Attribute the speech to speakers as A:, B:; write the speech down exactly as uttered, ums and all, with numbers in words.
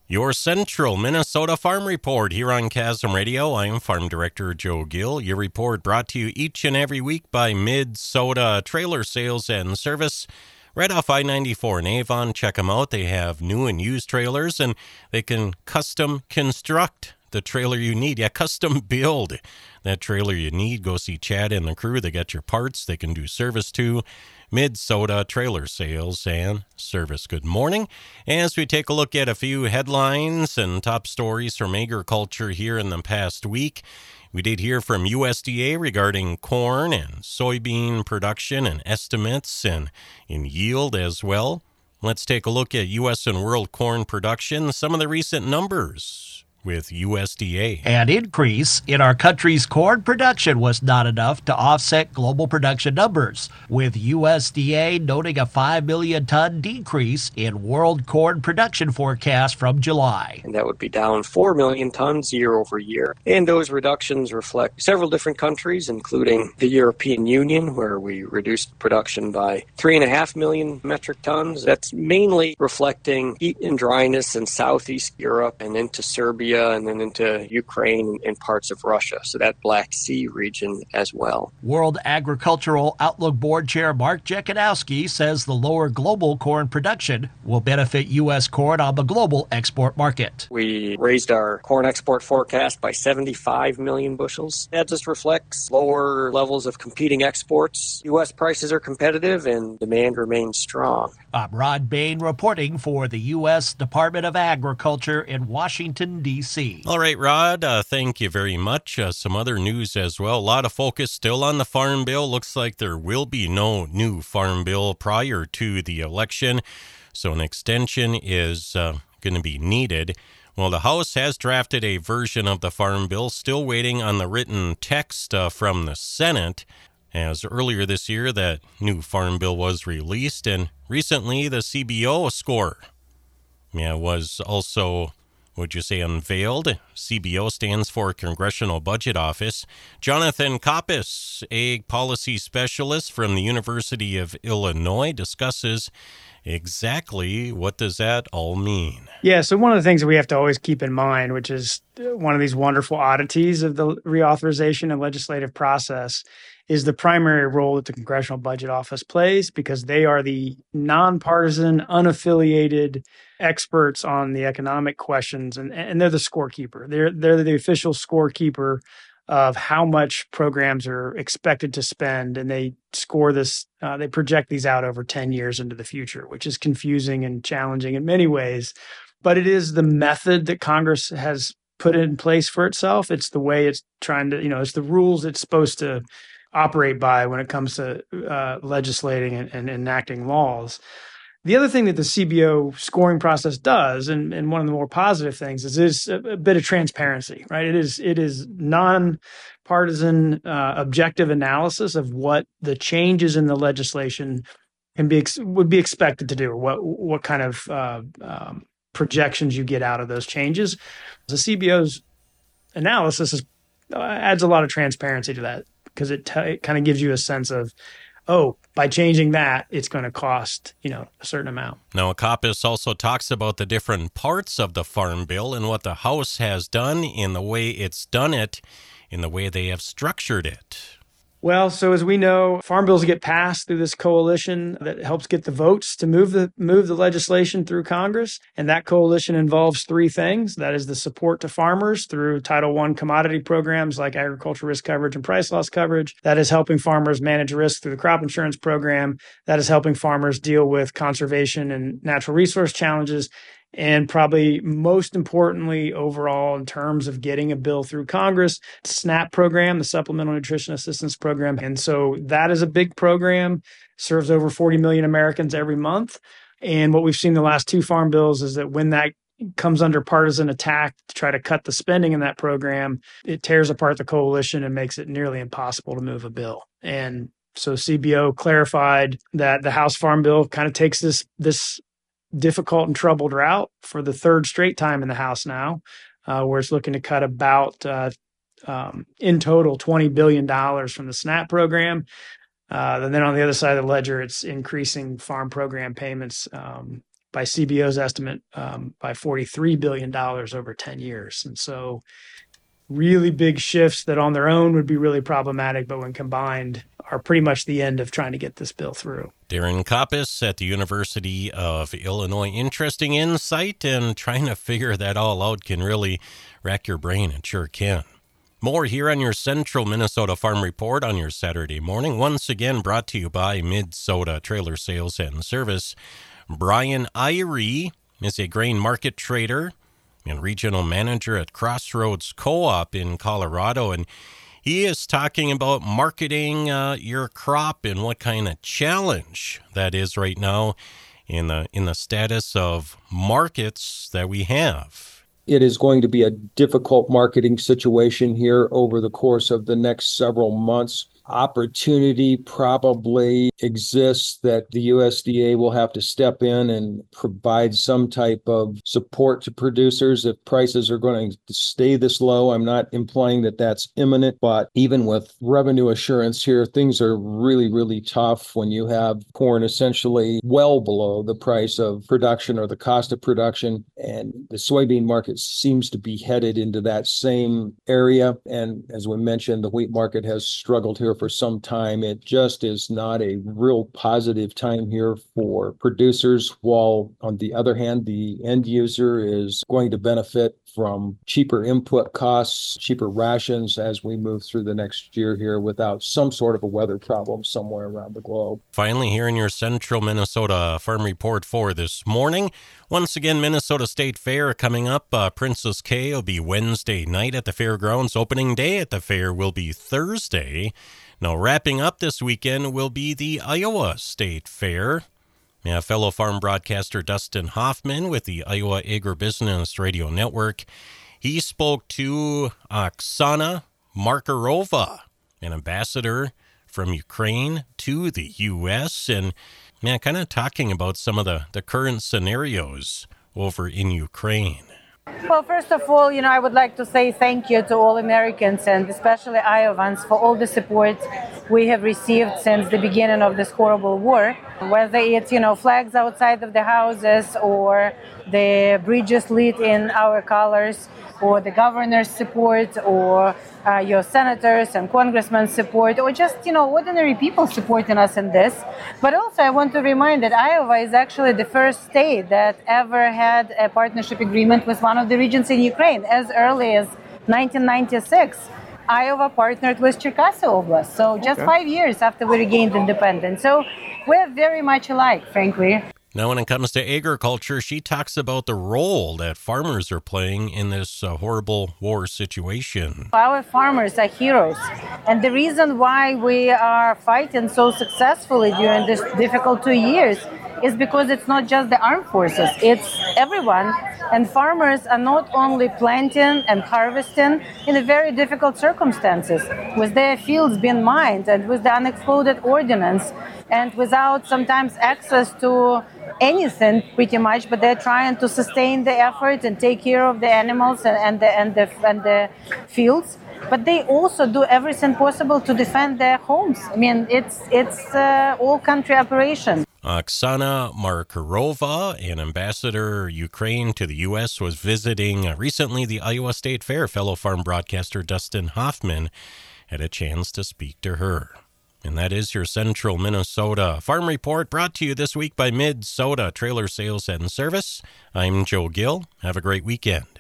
A: Your Central Minnesota Farm Report here on Chasm Radio. I am Farm Director Joe Gill. Your report brought to you each and every week by Mid-Soda Trailer Sales and Service. Right off I ninety-four in Avon. Check them out. They have new and used trailers, and they can custom construct the trailer you need. Yeah, custom build that trailer you need. Go see Chad and the crew. They got your parts. They can do service too. Mid-Soda Trailer Sales and Service. Good morning. As we take a look at a few headlines and top stories from agriculture here in the past week, we did hear from U S D A regarding corn and soybean production and estimates and in yield as well. Let's take a look at U S and world corn production, some of the recent numbers with U S D A.
B: An increase in our country's corn production was not enough to offset global production numbers, with U S D A noting a five million ton decrease in world corn production forecast from July.
C: And that would be down four million tons year over year. And those reductions reflect several different countries, including the European Union, where we reduced production by three and a half million metric tons. That's mainly reflecting heat and dryness in Southeast Europe and into Serbia and then into Ukraine and parts of Russia, so that Black Sea region as well.
B: World Agricultural Outlook Board Chair Mark Jekanowski says the lower global corn production will benefit U S corn on the global export market.
C: We raised our corn export forecast by seventy-five million bushels. That just reflects lower levels of competing exports. U S prices are competitive and demand remains strong.
B: I'm Rod Bain reporting for the U S Department of Agriculture in Washington, D C
A: All right, Rod, uh, thank you very much. Uh, some other news as well. A lot of focus still on the Farm Bill. Looks like there will be no new Farm Bill prior to the election, so an extension is uh, going to be needed. Well, the House has drafted a version of the Farm Bill, still waiting on the written text uh, from the Senate, as earlier this year that new Farm Bill was released, and recently the C B O score yeah, was also, would you say, unveiled. C B O stands for Congressional Budget Office. Jonathan Koppes, Ag Policy Specialist from the University of Illinois, discusses exactly what does that all mean.
D: Yeah, so one of the things that we have to always keep in mind, which is one of these wonderful oddities of the reauthorization and legislative process, is the primary role that the Congressional Budget Office plays, because they are the nonpartisan, unaffiliated experts on the economic questions, and, and they're the scorekeeper. They're they're the official scorekeeper of how much programs are expected to spend, and they score this, uh, they project these out over ten years into the future, which is confusing and challenging in many ways. But it is the method that Congress has put in place for itself. It's the way it's trying to, you know, it's the rules it's supposed to operate by when it comes to uh, legislating and, and enacting laws. The other thing that the C B O scoring process does, and, and one of the more positive things, is is a, a bit of transparency, right? It is it is non-partisan, uh, objective analysis of what the changes in the legislation can be ex- would be expected to do, or what what kind of uh, um, projections you get out of those changes. The C B O's analysis is, uh, adds a lot of transparency to that, because it, t- it kind of gives you a sense of, oh, by changing that, it's going to cost, you know, a certain amount.
A: Now, Koppes also talks about the different parts of the Farm Bill and what the House has done in the way it's done it, in the way they have structured it.
D: Well, so as we know, farm bills get passed through this coalition that helps get the votes to move the move the legislation through Congress. And that coalition involves three things. That is the support to farmers through Title One commodity programs like agricultural risk coverage and price loss coverage. That is helping farmers manage risk through the crop insurance program. That is helping farmers deal with conservation and natural resource challenges. And probably most importantly, overall, in terms of getting a bill through Congress, SNAP program, the Supplemental Nutrition Assistance Program. And so that is a big program, serves over forty million Americans every month. And what we've seen the last two farm bills is that when that comes under partisan attack to try to cut the spending in that program, it tears apart the coalition and makes it nearly impossible to move a bill. And so C B O clarified that the House Farm Bill kind of takes this this difficult and troubled route for the third straight time in the House now, uh, where it's looking to cut about, uh, um, in total, twenty billion dollars from the SNAP program. Uh, and then on the other side of the ledger, it's increasing farm program payments um, by C B O's estimate, um, by forty-three billion dollars over ten years. And so really big shifts that on their own would be really problematic, but when combined are pretty much the end of trying to get this bill through.
A: Darren Koppes at the University of Illinois. Interesting insight, and trying to figure that all out can really rack your brain. It sure can. More here on your Central Minnesota Farm Report on your Saturday morning. Once again brought to you by Mid-Soda Trailer Sales and Service. Brian Irie is a grain market trader and regional manager at Crossroads Co-op in Colorado, and he is talking about marketing uh, your crop and what kind of challenge that is right now in the in the status of markets that we have.
E: It is going to be a difficult marketing situation here over the course of the next several months. Opportunity probably exists that the U S D A will have to step in and provide some type of support to producers if prices are going to stay this low. I'm not implying that that's imminent, but even with revenue assurance here, things are really, really tough when you have corn essentially well below the price of production or the cost of production. And the soybean market seems to be headed into that same area. And as we mentioned, the wheat market has struggled here for some time. It just is not a real positive time here for producers, while on the other hand, the end user is going to benefit from cheaper input costs, cheaper rations as we move through the next year here without some sort of a weather problem somewhere around the globe.
A: Finally, here in your Central Minnesota Farm Report for this morning, once again, Minnesota State Fair coming up. Uh, Princess K will be Wednesday night at the fairgrounds. Opening day at the fair will be Thursday. Now, wrapping up this weekend will be the Iowa State Fair. Now, fellow farm broadcaster Dustin Hoffman with the Iowa Agribusiness Radio Network, he spoke to Oksana Markarova, an ambassador from Ukraine to the U S, and man, kind of talking about some of the, the current scenarios over in Ukraine.
F: Well, first of all, you know, I would like to say thank you to all Americans and especially Iowans for all the support we have received since the beginning of this horrible war. Whether it's, you know, flags outside of the houses or the bridges lit in our colors, or the governor's support, or uh, your senators and congressmen's support, or just, you know, ordinary people supporting us in this. But also I want to remind that Iowa is actually the first state that ever had a partnership agreement with one of the regions in Ukraine. As early as nineteen ninety-six, Iowa partnered with Cherkasy Oblast. So just okay. five years after we regained independence. So we're very much alike, frankly.
A: Now, when it comes to agriculture, she talks about the role that farmers are playing in this uh, horrible war situation.
F: Our farmers are heroes. And the reason why we are fighting so successfully during this difficult two years is because it's not just the armed forces, it's everyone. And farmers are not only planting and harvesting in a very difficult circumstances, with their fields being mined and with the unexploded ordnance, and without sometimes access to anything pretty much, but they're trying to sustain the effort and take care of the animals and, and, the, and, the, and the fields. But they also do everything possible to defend their homes. I mean, it's it's uh, all-country operation.
A: Oksana Markarova, an ambassador Ukraine to the U S, was visiting uh, recently the Iowa State Fair. Fellow farm broadcaster Dustin Hoffman had a chance to speak to her. And that is your Central Minnesota Farm Report, brought to you this week by Mid-Soda Trailer Sales and Service. I'm Joe Gill. Have a great weekend.